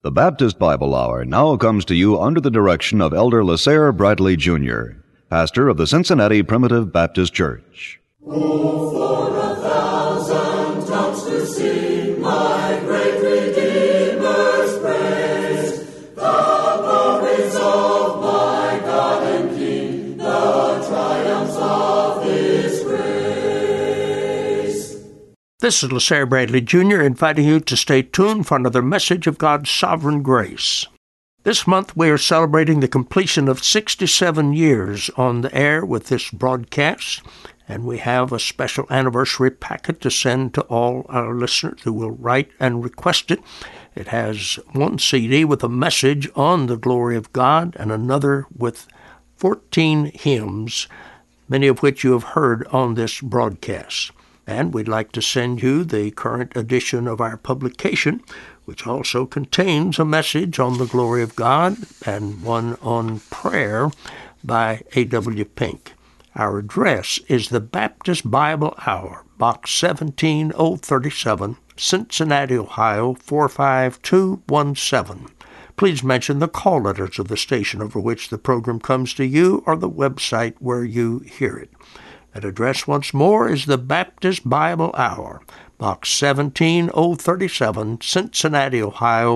The Baptist Bible Hour now comes to you under the direction of Elder LaSair Bradley Jr., pastor of the Cincinnati Primitive Baptist Church. Oh, for 1,000 tongues to sing my great Redeemer's praise, the glories of my God and King, the triumphs of His grace. This is LaSair Bradley Jr. inviting you to stay tuned for another message of God's sovereign grace. This month we are celebrating the completion of 67 years on the air with this broadcast, and we have a special anniversary packet to send to all our listeners who will write and request it. It has one CD with a message on the glory of God and another with 14 hymns, many of which you have heard on this broadcast. And we'd like to send you the current edition of our publication, which also contains a message on the glory of God and one on prayer by A.W. Pink. Our address is the Baptist Bible Hour, Box 17037, Cincinnati, Ohio 45217. Please mention the call letters of the station over which the program comes to you or the website where you hear it. That address once more is the Baptist Bible Hour, Box 17037, Cincinnati, Ohio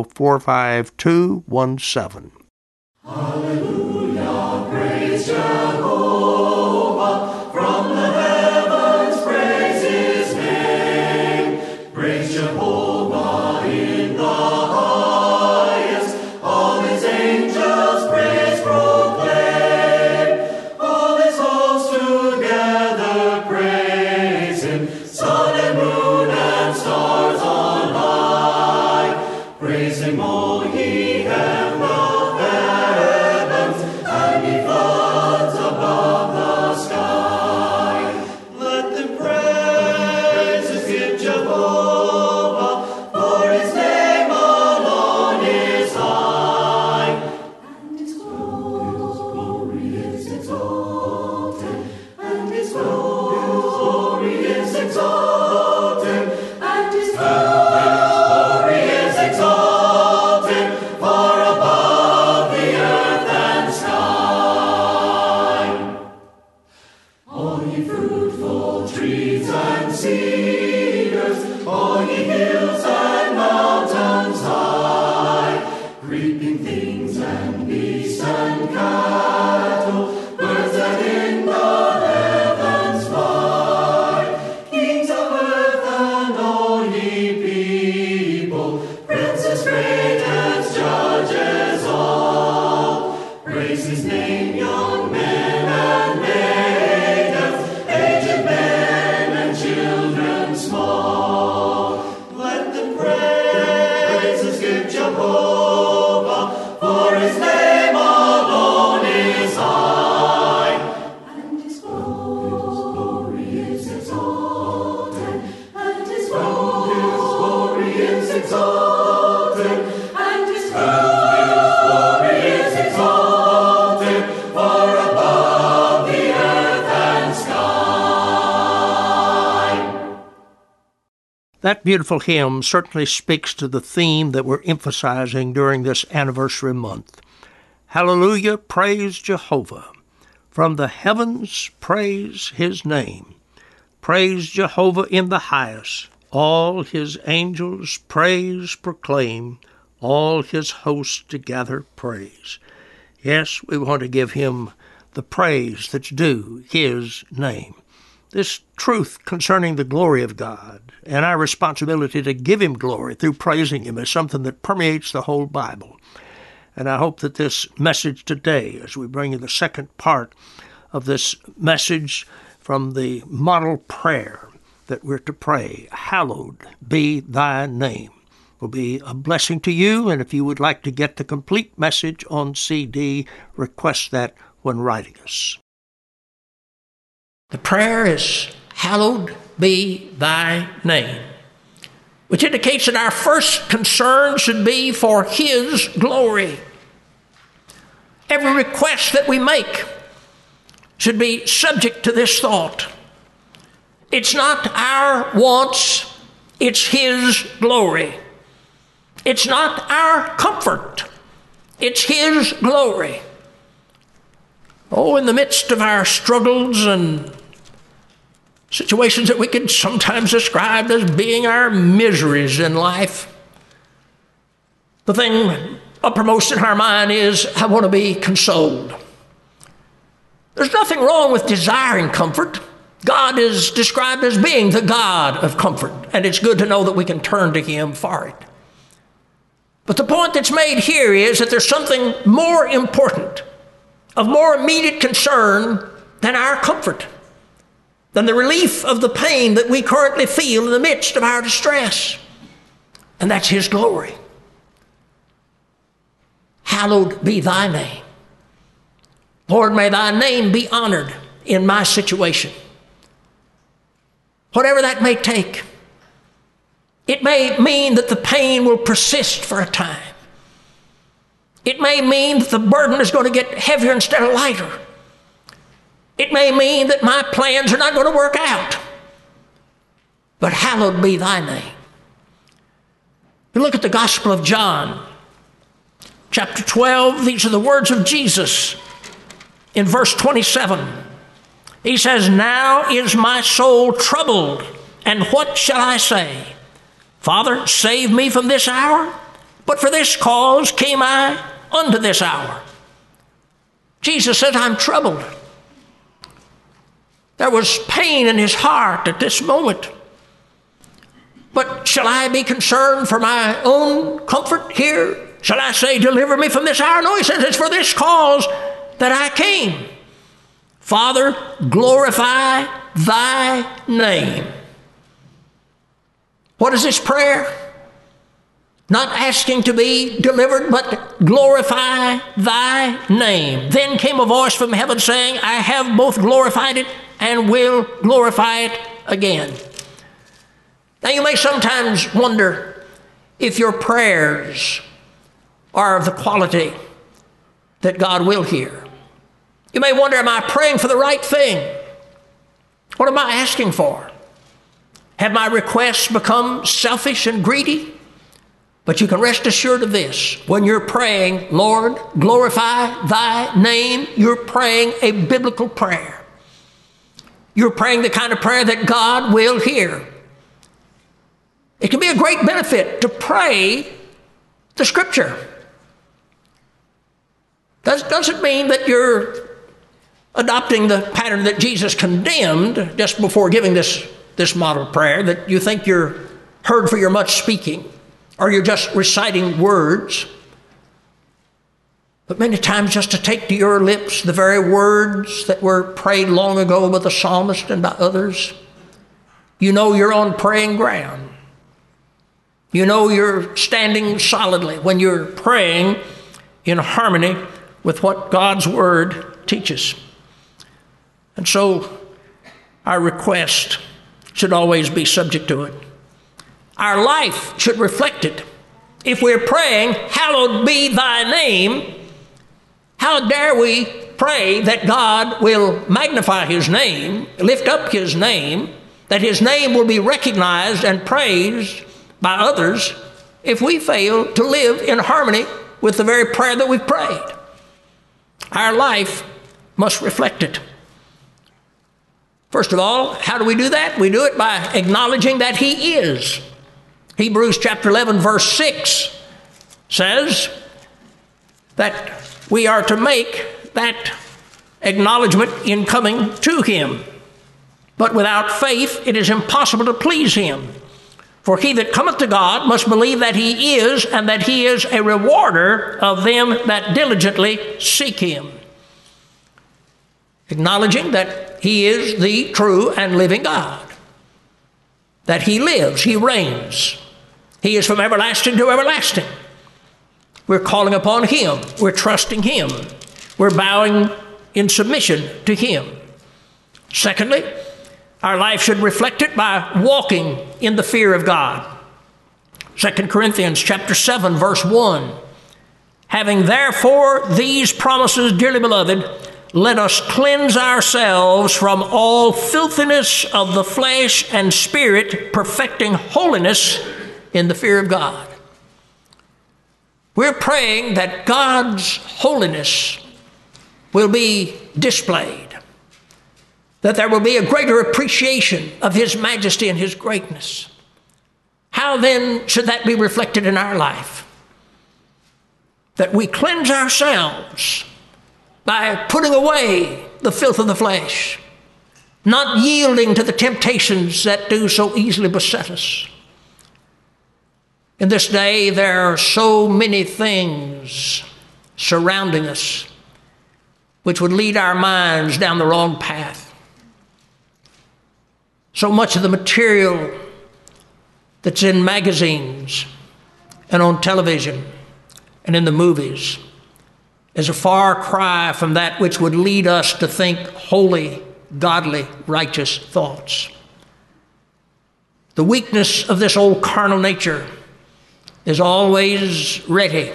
45217. Hallelujah, praise Jehovah, from the heavens praise His name. Praise Jehovah in the highest, all His angels praise proclaim. All His hosts together praise Him, sun and moon and stars on high. Praise Him, all ye heaven of heavens, and ye floods above the sky. Let them praises give Jehovah, for His name alone is high. And His glory is exalted, and His glory is exalted, and His glory is exalted, far above the earth and sky. All ye fruitful trees and cedars, all ye hills and mountains high, creeping things and beasts and cattle, birds that in the heavens fly, kings of earth and all ye people, princes great and judges all, praise His name, young men and maidens, aged men and children small. Let them praises give Jehovah, for His name alone is high. And His glory is exalted, and His glory is exalted, and His glory is exalted, far above the earth and sky. That beautiful hymn certainly speaks to the theme that we're emphasizing during this anniversary month. Hallelujah, praise Jehovah. From the heavens, praise His name. Praise Jehovah in the highest. All His angels praise proclaim. All His hosts together praise. Yes, we want to give Him the praise that's due His name. This truth concerning the glory of God and our responsibility to give Him glory through praising Him is something that permeates the whole Bible. And I hope that this message today, as we bring you the second part of this message from the model prayer that we're to pray, hallowed be Thy name, will be a blessing to you. And if you would like to get the complete message on CD, request that when writing us. The prayer is, hallowed be Thy name, which indicates that our first concern should be for His glory. Every request that we make should be subject to this thought. It's not our wants, it's His glory. It's not our comfort. It's His glory. Oh, in the midst of our struggles and situations that we can sometimes describe as being our miseries in life, the thing uppermost in our mind is, I want to be consoled. There's nothing wrong with desiring comfort. God is described as being the God of comfort, and it's good to know that we can turn to Him for it. But the point that's made here is that there's something more important, of more immediate concern than our comfort, than the relief of the pain that we currently feel in the midst of our distress. And that's His glory. Hallowed be Thy name. Lord, may Thy name be honored in my situation. Whatever that may take. It may mean that the pain will persist for a time. It may mean that the burden is going to get heavier instead of lighter. It may mean that my plans are not going to work out. But hallowed be Thy name. You look at the Gospel of John, chapter 12, these are the words of Jesus in verse 27. He says, now is my soul troubled, and what shall I say? Father, save me from this hour, but for this cause came I unto this hour. Jesus says, I'm troubled. There was pain in His heart at this moment. But shall I be concerned for my own comfort here? Shall I say, deliver me from this hour? No, He says, it's for this cause that I came. Father, glorify Thy name. What is this prayer? Not asking to be delivered, but glorify Thy name. Then came a voice from heaven saying, I have both glorified it and will glorify it again. Now you may sometimes wonder if your prayers are of the quality that God will hear. You may wonder, am I praying for the right thing? What am I asking for? Have my requests become selfish and greedy? But you can rest assured of this. When you're praying, Lord, glorify Thy name, you're praying a biblical prayer. You're praying the kind of prayer that God will hear. It can be a great benefit to pray the Scripture. Doesn't mean that you're adopting the pattern that Jesus condemned just before giving this model prayer, that you think you're heard for your much speaking, or you're just reciting words. But many times just to take to your lips the very words that were prayed long ago by the psalmist and by others. You know you're on praying ground. You know you're standing solidly when you're praying in harmony with what God's Word teaches. And so our request should always be subject to it. Our life should reflect it. If we're praying, hallowed be Thy name, how dare we pray that God will magnify His name, lift up His name, that His name will be recognized and praised by others if we fail to live in harmony with the very prayer that we've prayed. Our life must reflect it. First of all, how do we do that? We do it by acknowledging that He is. Hebrews chapter 11, verse 6 says that we are to make that acknowledgement in coming to Him. But without faith, it is impossible to please Him. For he that cometh to God must believe that He is, and that He is a rewarder of them that diligently seek Him. Acknowledging that He is the true and living God. That He lives, He reigns. He is from everlasting to everlasting. We're calling upon Him. We're trusting Him. We're bowing in submission to Him. Secondly, our life should reflect it by walking in the fear of God. 2 Corinthians chapter 7, verse 1. Having therefore these promises, dearly beloved, let us cleanse ourselves from all filthiness of the flesh and spirit, perfecting holiness in the fear of God. We're praying that God's holiness will be displayed, that there will be a greater appreciation of His majesty and His greatness. How then should that be reflected in our life? That we cleanse ourselves by putting away the filth of the flesh, not yielding to the temptations that do so easily beset us. In this day, there are so many things surrounding us which would lead our minds down the wrong path. So much of the material that's in magazines and on television and in the movies is a far cry from that which would lead us to think holy, godly, righteous thoughts. The weakness of this old carnal nature is always ready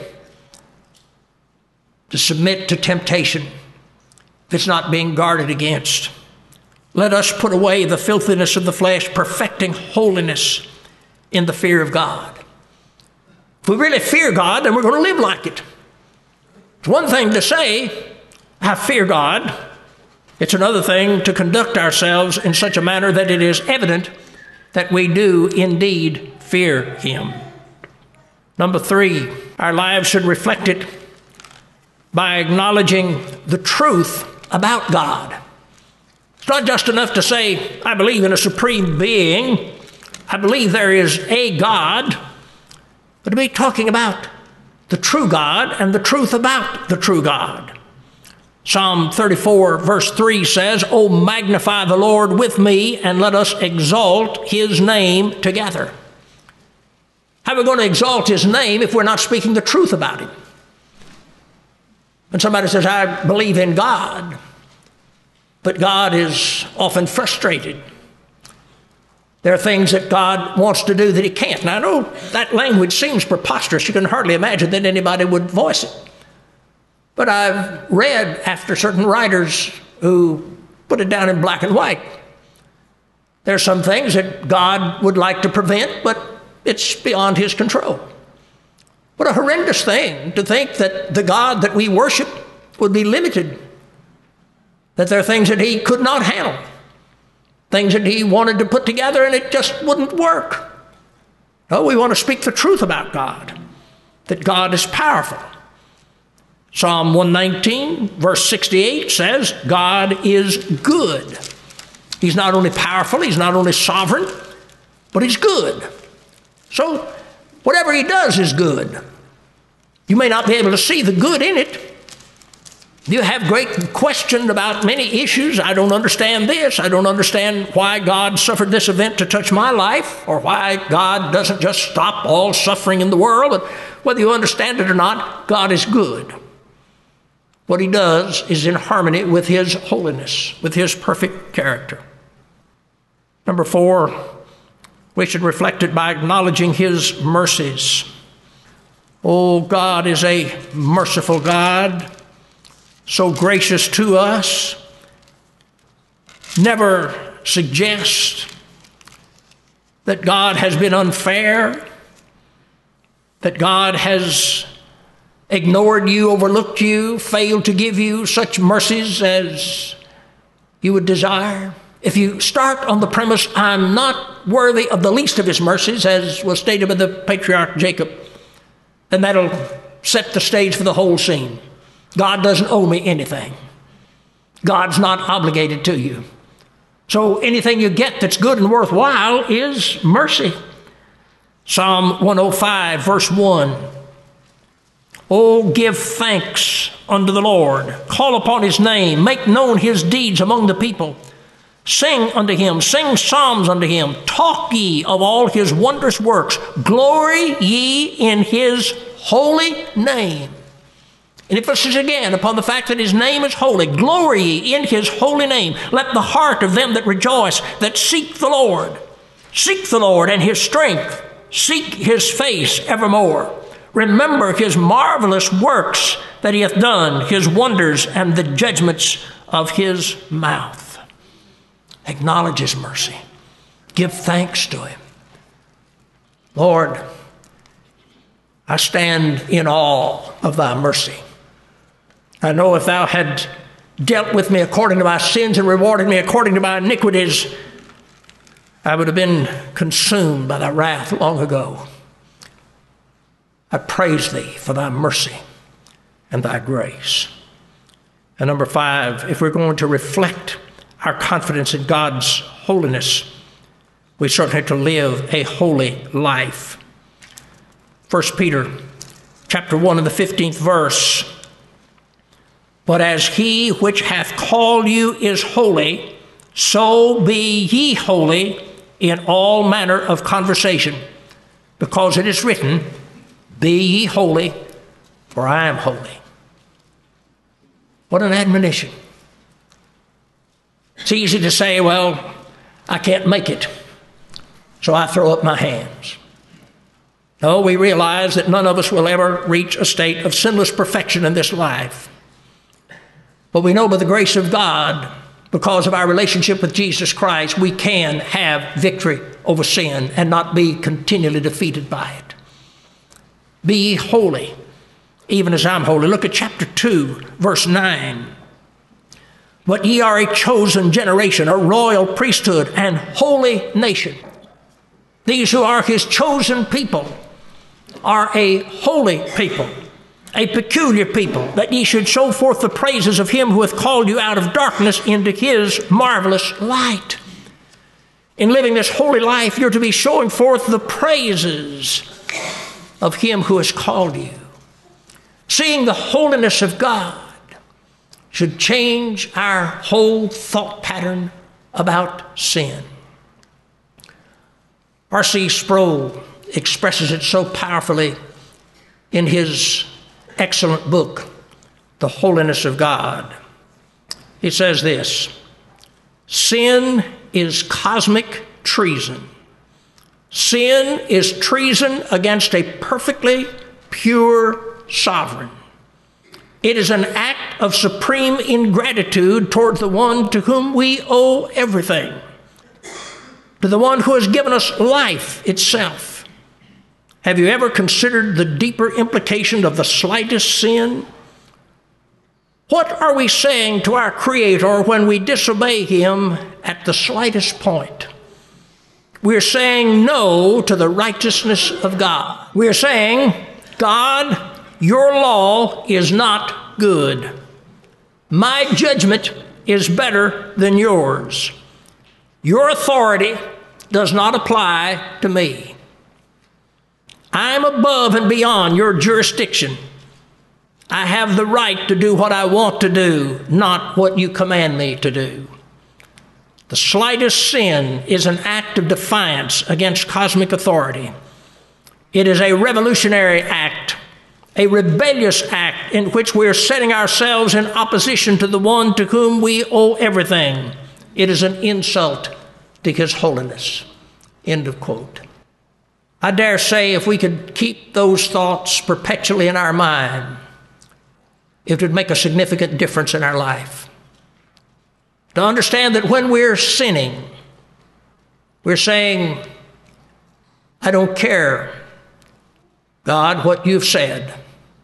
to submit to temptation if it's not being guarded against. Let us put away the filthiness of the flesh, perfecting holiness in the fear of God. If we really fear God, then we're going to live like it. It's one thing to say, I fear God. It's another thing to conduct ourselves in such a manner that it is evident that we do indeed fear Him. Number 3, our lives should reflect it by acknowledging the truth about God. It's not just enough to say, I believe in a supreme being. I believe there is a God. But to be talking about the true God and the truth about the true God. Psalm 34 verse 3 says, "O magnify the Lord with me, and let us exalt His name together." How are we going to exalt His name if we're not speaking the truth about Him? When somebody says, I believe in God, but God is often frustrated. There are things that God wants to do that He can't. Now, I know that language seems preposterous. You can hardly imagine that anybody would voice it. But I've read after certain writers who put it down in black and white. There are some things that God would like to prevent, but it's beyond His control. What a horrendous thing to think that the God that we worship would be limited, that there are things that He could not handle, things that He wanted to put together and it just wouldn't work. No, we want to speak the truth about God, that God is powerful. Psalm 119, verse 68 says, God is good. He's not only powerful, He's not only sovereign, but He's good. So whatever He does is good. You may not be able to see the good in it. You have great questions about many issues. I don't understand this. I don't understand why God suffered this event to touch my life, or why God doesn't just stop all suffering in the world. But whether you understand it or not, God is good. What He does is in harmony with His holiness, with His perfect character. Number 4, we should reflect it by acknowledging His mercies. Oh, God is a merciful God, so gracious to us. Never suggest that God has been unfair, that God has ignored you, overlooked you, failed to give you such mercies as you would desire. If you start on the premise, I'm not worthy of the least of His mercies, as was stated by the patriarch Jacob, then that'll set the stage for the whole scene. God doesn't owe me anything. God's not obligated to you. So anything you get that's good and worthwhile is mercy. Psalm 105, verse 1. Oh, give thanks unto the Lord. Call upon His name. Make known His deeds among the people. Sing unto Him. Sing psalms unto Him. Talk ye of all His wondrous works. Glory ye in His holy name. And emphasis again upon the fact that His name is holy. Glory ye in His holy name. Let the heart of them that rejoice, that seek the Lord and His strength. Seek His face evermore. Remember His marvelous works that He hath done, His wonders and the judgments of His mouth. Acknowledge His mercy. Give thanks to Him. Lord, I stand in awe of thy mercy. I know if thou had dealt with me according to my sins and rewarded me according to my iniquities, I would have been consumed by thy wrath long ago. I praise thee for thy mercy and thy grace. And number 5, if we're going to reflect our confidence in God's holiness, we certainly have to live a holy life. 1 Peter chapter 1 and the 15th verse. But as he which hath called you is holy, so be ye holy in all manner of conversation, because it is written, be ye holy, for I am holy. What an admonition. It's easy to say, well, I can't make it, so I throw up my hands. No, we realize that none of us will ever reach a state of sinless perfection in this life. But we know by the grace of God, because of our relationship with Jesus Christ, we can have victory over sin and not be continually defeated by it. Be ye holy, even as I'm holy. Look at chapter 2, verse 9. But ye are a chosen generation, a royal priesthood, and holy nation. These who are his chosen people are a holy people, a peculiar people, that ye should show forth the praises of him who hath called you out of darkness into his marvelous light. In living this holy life, you're to be showing forth the praises of him who has called you. Seeing the holiness of God should change our whole thought pattern about sin. R.C. Sproul expresses it so powerfully in his excellent book, The Holiness of God. He says this: sin is cosmic treason. Sin is treason against a perfectly pure sovereign. It is an act of supreme ingratitude toward the one to whom we owe everything, to the one who has given us life itself. Have you ever considered the deeper implication of the slightest sin? What are we saying to our Creator when we disobey him at the slightest point? We're saying no to the righteousness of God. We're saying, God, your law is not good. My judgment is better than yours. Your authority does not apply to me. I'm above and beyond your jurisdiction. I have the right to do what I want to do, not what you command me to do. The slightest sin is an act of defiance against cosmic authority. It is a revolutionary act, a rebellious act in which we are setting ourselves in opposition to the one to whom we owe everything. It is an insult to his holiness. End of quote. I dare say if we could keep those thoughts perpetually in our mind, it would make a significant difference in our life. To understand that when we're sinning, we're saying, I don't care, God, what you've said.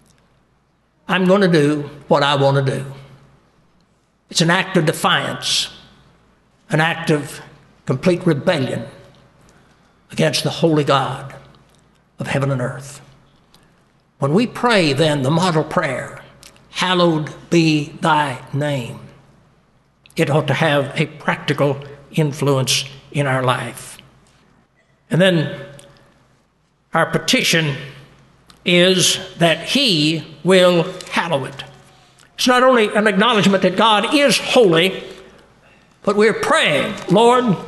I'm going to do what I want to do. It's an act of defiance, an act of complete rebellion against the holy God of heaven and earth. When we pray then the model prayer, hallowed be thy name, it ought to have a practical influence in our life. And then our petition is that he will hallow it. It's not only an acknowledgement that God is holy, but we're praying, Lord,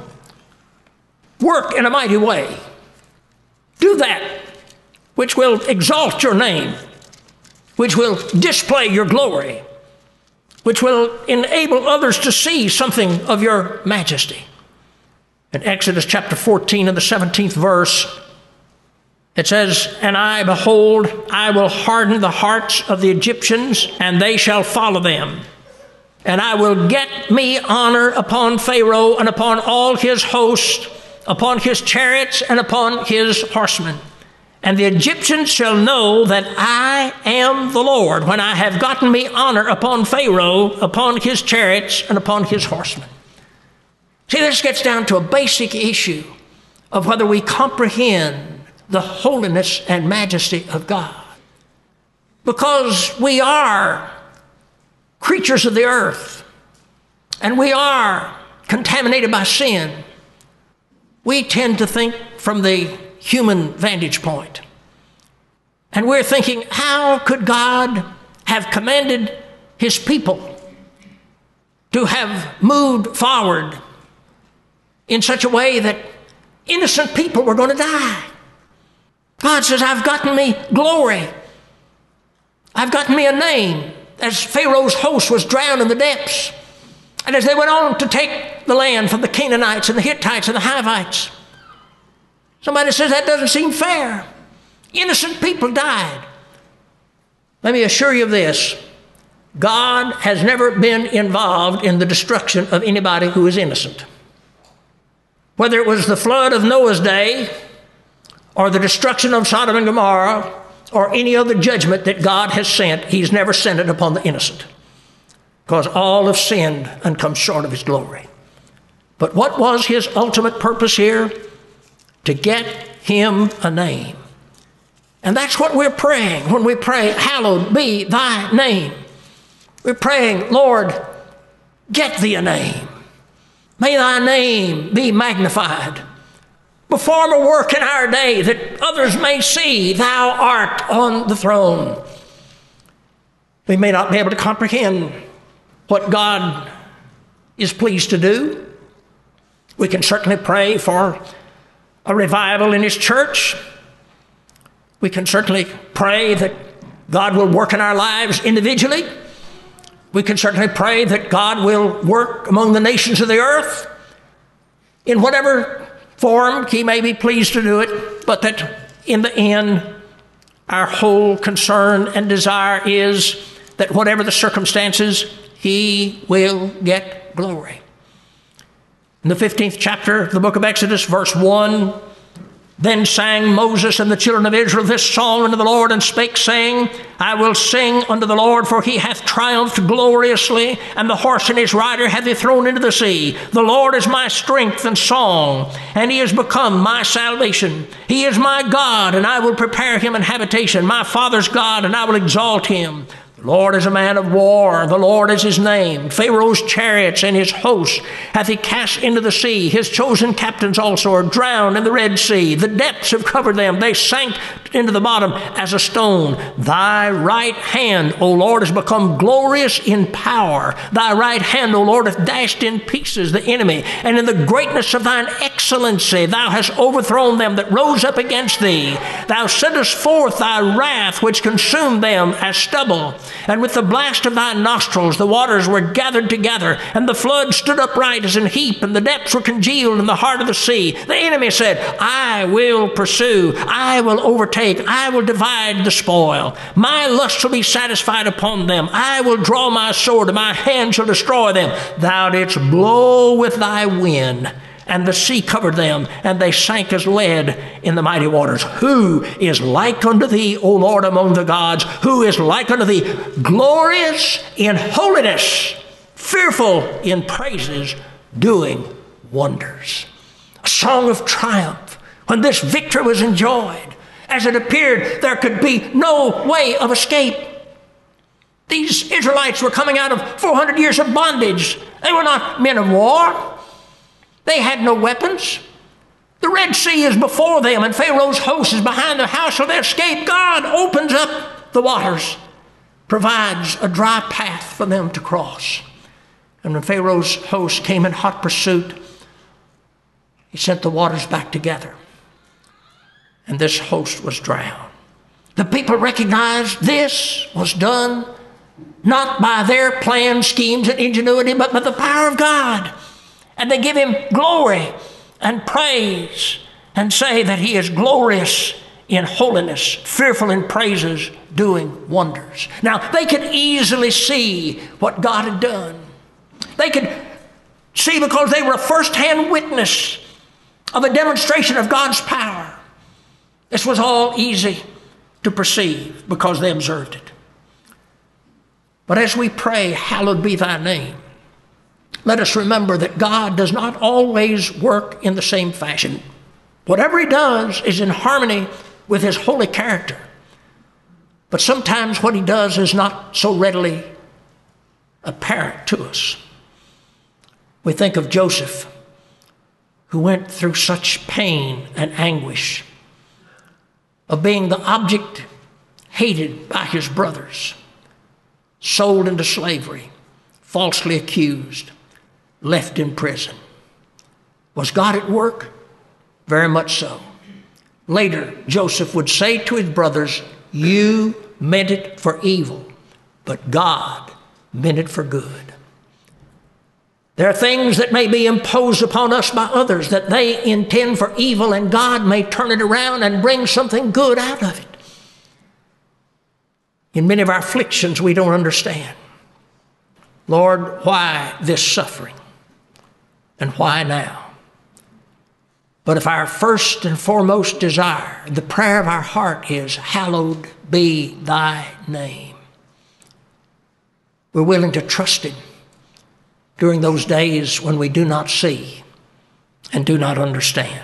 work in a mighty way. Do that which will exalt your name, which will display your glory, which will enable others to see something of your majesty. In Exodus chapter 14 and the 17th verse, it says, And I, behold, I will harden the hearts of the Egyptians, and they shall follow them. And I will get me honor upon Pharaoh and upon all his host, upon his chariots and upon his horsemen. And the Egyptians shall know that I am the Lord when I have gotten me honor upon Pharaoh, upon his chariots, and upon his horsemen. See, this gets down to a basic issue of whether we comprehend the holiness and majesty of God. Because we are creatures of the earth, and we are contaminated by sin, we tend to think from the human vantage point. And we're thinking, how could God have commanded his people to have moved forward in such a way that innocent people were going to die? God says, I've gotten me glory. I've gotten me a name. As Pharaoh's host was drowned in the depths, and as they went on to take the land from the Canaanites and the Hittites and the Hivites, somebody says that doesn't seem fair. Innocent people died. Let me assure you of this. God has never been involved in the destruction of anybody who is innocent. Whether it was the flood of Noah's day or the destruction of Sodom and Gomorrah or any other judgment that God has sent, he's never sent it upon the innocent, because all have sinned and come short of his glory. But what was his ultimate purpose here? To get him a name. And that's what we're praying when we pray, hallowed be thy name. We're praying, Lord, get thee a name. May thy name be magnified. Perform a work in our day that others may see thou art on the throne. We may not be able to comprehend what God is pleased to do. We can certainly pray for a revival in his church. We can certainly pray that God will work in our lives individually. We can certainly pray that God will work among the nations of the earth in whatever form he may be pleased to do it, but that in the end, our whole concern and desire is that whatever the circumstances, he will get glory. In the 15th chapter of the book of Exodus, verse 1, then sang Moses and the children of Israel this song unto the Lord, and spake, saying, I will sing unto the Lord, for he hath triumphed gloriously, and the horse and his rider hath he thrown into the sea. The Lord is my strength and song, and he is become my salvation. He is my God, and I will prepare him an habitation, my father's God, and I will exalt him. The Lord is a man of war, the Lord is his name. Pharaoh's chariots and his hosts hath he cast into the sea. His chosen captains also are drowned in the Red Sea. The depths have covered them. They sank into the bottom as a stone. Thy right hand, O Lord, has become glorious in power. Thy right hand, O Lord, hath dashed in pieces the enemy. And in the greatness of thine excellency, thou hast overthrown them that rose up against thee. Thou sentest forth thy wrath, which consumed them as stubble. And with the blast of thy nostrils, the waters were gathered together, and the flood stood upright as an heap, and the depths were congealed in the heart of the sea. The enemy said, I will pursue, I will overtake, I will divide the spoil. My lust shall be satisfied upon them. I will draw my sword, and my hand shall destroy them. Thou didst blow with thy wind, and the sea covered them, and they sank as lead in the mighty waters. Who is like unto thee, O Lord, among the gods? Who is like unto thee? Glorious in holiness, fearful in praises, doing wonders. A song of triumph when this victory was enjoyed. As it appeared, there could be no way of escape. These Israelites were coming out of 400 years of bondage. They were not men of war. They had no weapons. The Red Sea is before them, and Pharaoh's host is behind them. How shall they escape? God opens up the waters, provides a dry path for them to cross. And when Pharaoh's host came in hot pursuit, he sent the waters back together, and this host was drowned. The people recognized this was done not by their plans, schemes, and ingenuity, but by the power of God. And they give him glory and praise and say that he is glorious in holiness, fearful in praises, doing wonders. Now, they could easily see what God had done. They could see because they were a first-hand witness of a demonstration of God's power. This was all easy to perceive because they observed it. But as we pray, hallowed be thy name, let us remember that God does not always work in the same fashion. Whatever he does is in harmony with his holy character. But sometimes what he does is not so readily apparent to us. We think of Joseph, who went through such pain and anguish of being the object hated by his brothers, sold into slavery, falsely accused, left in prison. Was God at work? Very much so. Later, Joseph would say to his brothers, you meant it for evil, but God meant it for good. There are things that may be imposed upon us by others that they intend for evil, and God may turn it around and bring something good out of it. In many of our afflictions, we don't understand. Lord, why this suffering? And why now? But if our first and foremost desire, the prayer of our heart is, hallowed be thy name, we're willing to trust him during those days when we do not see and do not understand.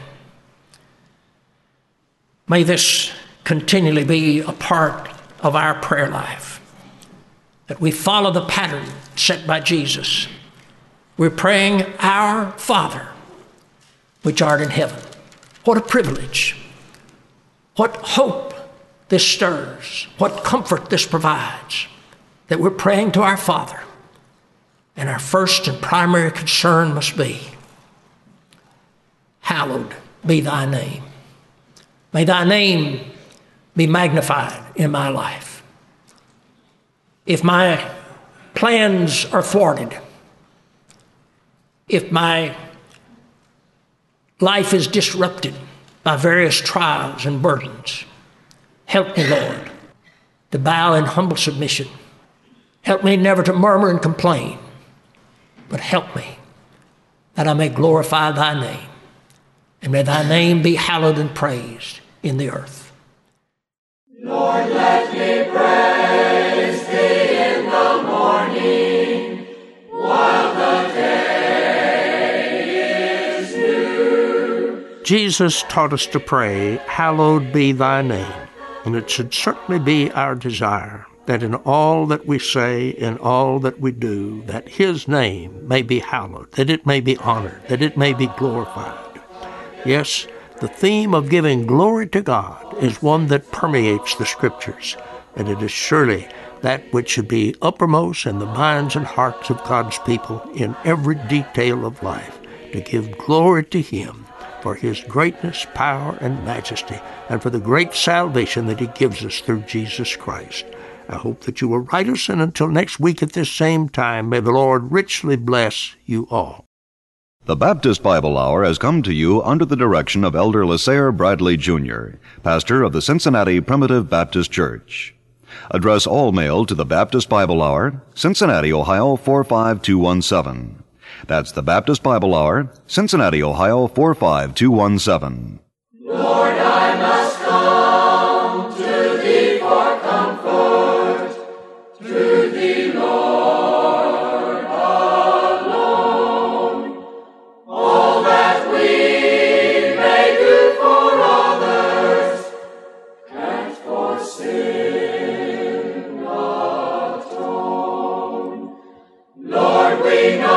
May this continually be a part of our prayer life, that we follow the pattern set by Jesus. We're praying, our Father, which art in heaven. What a privilege. What hope this stirs. What comfort this provides, that we're praying to our Father. And our first and primary concern must be, hallowed be thy name. May thy name be magnified in my life. If my plans are thwarted, if my life is disrupted by various trials and burdens, help me, Lord, to bow in humble submission. Help me never to murmur and complain, but help me that I may glorify thy name, and may thy name be hallowed and praised in the earth. Lord, let me praise thee in the morning, while the day is new. Jesus taught us to pray, hallowed be thy name, and it should certainly be our desire that in all that we say, in all that we do, that his name may be hallowed, that it may be honored, that it may be glorified. Yes, the theme of giving glory to God is one that permeates the Scriptures, and it is surely that which should be uppermost in the minds and hearts of God's people in every detail of life, to give glory to him for his greatness, power, and majesty, and for the great salvation that he gives us through Jesus Christ. I hope that you will write us, and until next week at this same time, may the Lord richly bless you all. The Baptist Bible Hour has come to you under the direction of Elder Lasair Bradley Jr., pastor of the Cincinnati Primitive Baptist Church. Address all mail to the Baptist Bible Hour, Cincinnati, Ohio 45217. That's the Baptist Bible Hour, Cincinnati, Ohio 45217. Lord, I must come to thee for comfort, to thee, Lord, alone. All that we may do for others, can't for sin atone. Lord, we know